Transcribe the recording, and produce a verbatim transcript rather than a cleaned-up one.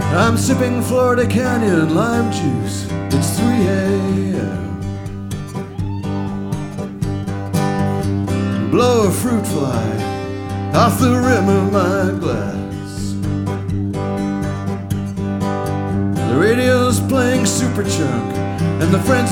I'm sipping Florida Canyon lime juice. It's three a.m. Blow a fruit fly off the rim of my glass. The radio's playing Superchunk, and the friends